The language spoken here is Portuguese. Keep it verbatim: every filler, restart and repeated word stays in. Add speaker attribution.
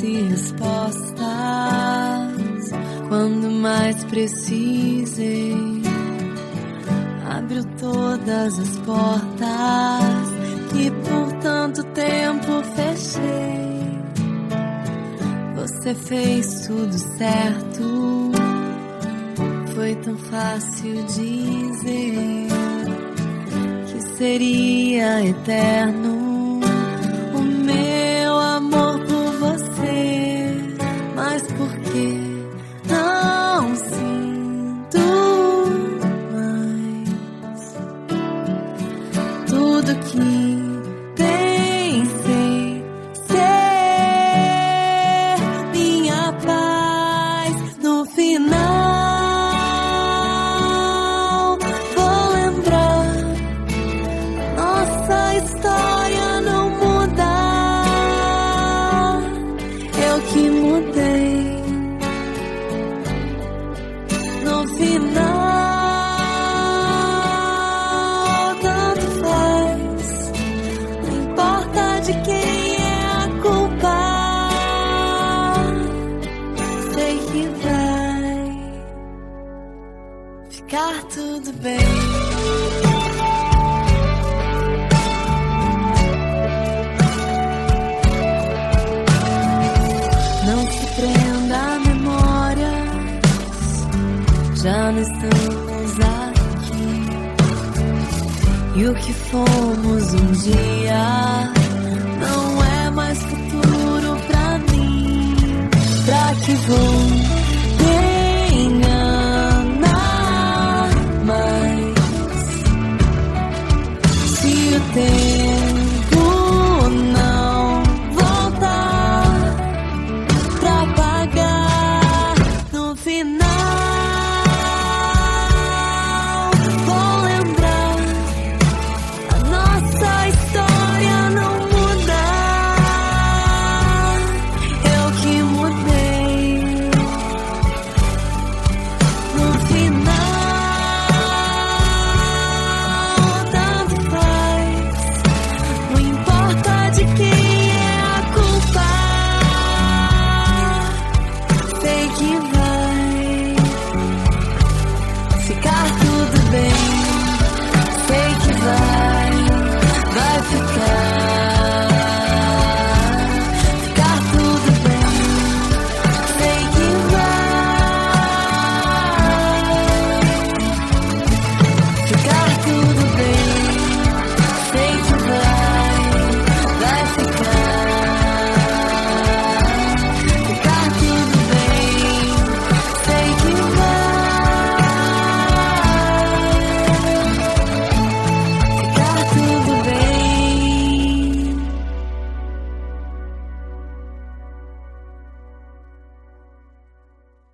Speaker 1: trouxe respostas quando mais precisei. Abriu todas as portas que por tanto tempo fechei. Você fez tudo certo, foi tão fácil dizer que seria eterno o meu amor por você. Mas por que não sinto mais tudo que pensei ser minha paz no final? Vou lembrar, nossa história não mudar, eu que mudei. No final, tanto faz, não importa de quem é a culpa, sei que vai ficar tudo bem. Não se prenda a memórias, já não estamos aqui. E o que fomos um dia não é mais futuro pra mim. Pra que vou te enganar mais se o tempo não voltar pra pagar no final? Vou lembrar, a nossa história não mudar, eu que mudei. No final, tanto faz, não importa de quem é a culpa, sei que vai ficar tudo bem.